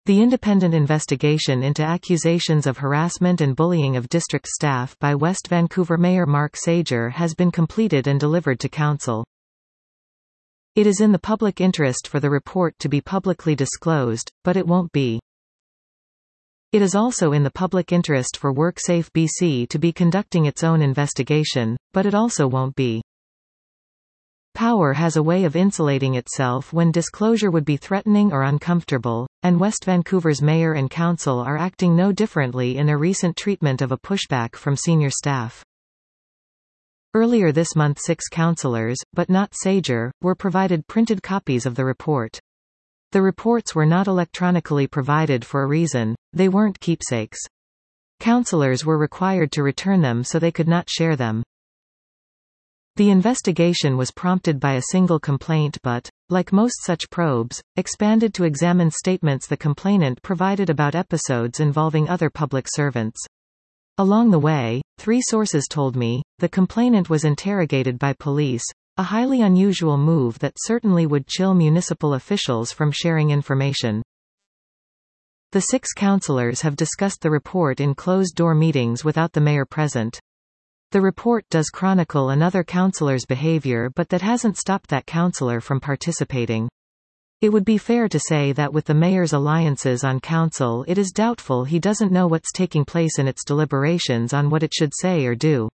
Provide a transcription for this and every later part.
The independent investigation into accusations of harassment and bullying of district staff by West Vancouver Mayor Mark Sager has been completed and delivered to Council. It is in the public interest for the report to be publicly disclosed, but it won't be. It is also in the public interest for WorkSafe BC to be conducting its own investigation, but it also won't be. Power has a way of insulating itself when disclosure would be threatening or uncomfortable, and West Vancouver's mayor and council are acting no differently in their recent treatment of a pushback from senior staff. Earlier this month 6 councillors, but not Sager, were provided printed copies of the report. The reports were not electronically provided for a reason: they weren't keepsakes. Councillors were required to return them so they could not share them. The investigation was prompted by a single complaint but, like most such probes, expanded to examine statements the complainant provided about episodes involving other public servants. Along the way, 3 sources told me, the complainant was interrogated by police, a highly unusual move that certainly would chill municipal officials from sharing information. The 6 councillors have discussed the report in closed-door meetings without the mayor present. The report does chronicle another councillor's behaviour, but that hasn't stopped that councillor from participating. It would be fair to say that with the mayor's alliances on council, it is doubtful he doesn't know what's taking place in its deliberations on what it should say or do.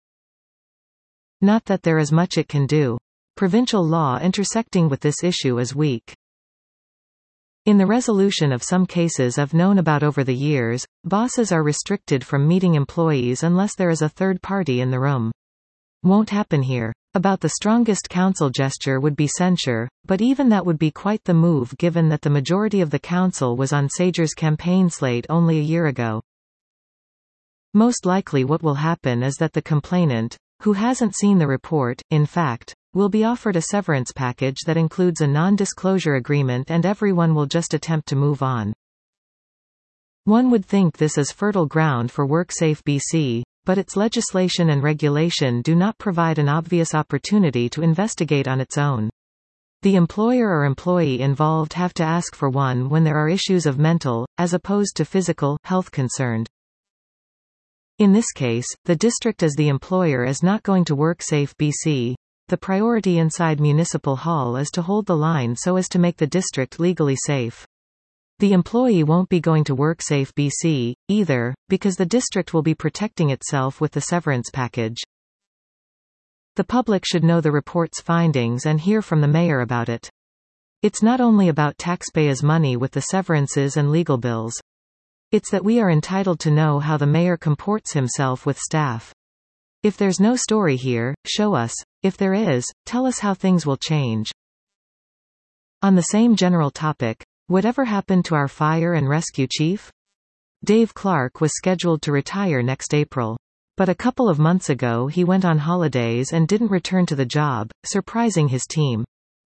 Not that there is much it can do. Provincial law intersecting with this issue is weak. In the resolution of some cases I've known about over the years, bosses are restricted from meeting employees unless there is a third party in the room. Won't happen here. About the strongest council gesture would be censure, but even that would be quite the move given that the majority of the council was on Sager's campaign slate only a year ago. Most likely what will happen is that the complainant, who hasn't seen the report, in fact, will be offered a severance package that includes a non-disclosure agreement and everyone will just attempt to move on. One would think this is fertile ground for WorkSafe BC, but its legislation and regulation do not provide an obvious opportunity to investigate on its own. The employer or employee involved have to ask for one when there are issues of mental, as opposed to physical, health concerned. In this case, the district as the employer is not going to WorkSafe BC. The priority inside Municipal Hall is to hold the line so as to make the district legally safe. The employee won't be going to WorkSafe BC, either, because the district will be protecting itself with the severance package. The public should know the report's findings and hear from the mayor about it. It's not only about taxpayers' money with the severances and legal bills. It's that we are entitled to know how the mayor comports himself with staff. If there's no story here, show us. If there is, tell us how things will change. On the same general topic, whatever happened to our fire and rescue chief? Dave Clark was scheduled to retire next April. But a couple of months ago he went on holidays and didn't return to the job, surprising his team.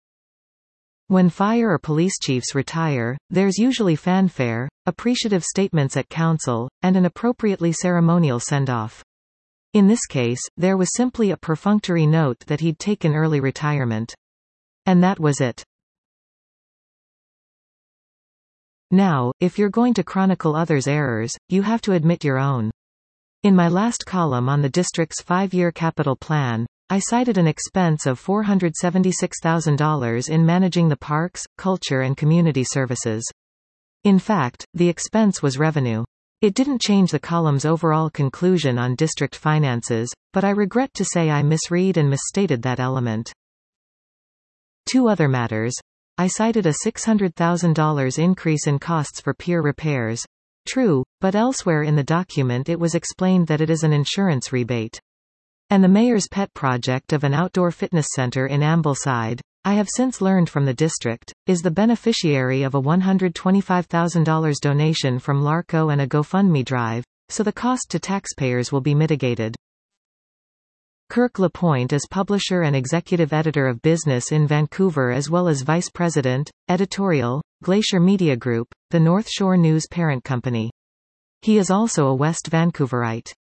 When fire or police chiefs retire, there's usually fanfare, appreciative statements at council, and an appropriately ceremonial send-off. In this case, there was simply a perfunctory note that he'd taken early retirement. And that was it. Now, if you're going to chronicle others' errors, you have to admit your own. In my last column on the district's 5-year capital plan, I cited an expense of $476,000 in managing the parks, culture and community services. In fact, the expense was revenue. It didn't change the column's overall conclusion on district finances, but I regret to say I misread and misstated that element. 2 other matters. I cited a $600,000 increase in costs for pier repairs. True, but elsewhere in the document it was explained that it is an insurance rebate. And the mayor's pet project of an outdoor fitness center in Ambleside, I have since learned from the district, is the beneficiary of a $125,000 donation from LARCO and a GoFundMe drive, so the cost to taxpayers will be mitigated. Kirk LaPointe is publisher and executive editor of Business in Vancouver as well as vice president, editorial, Glacier Media Group, the North Shore News parent company. He is also a West Vancouverite.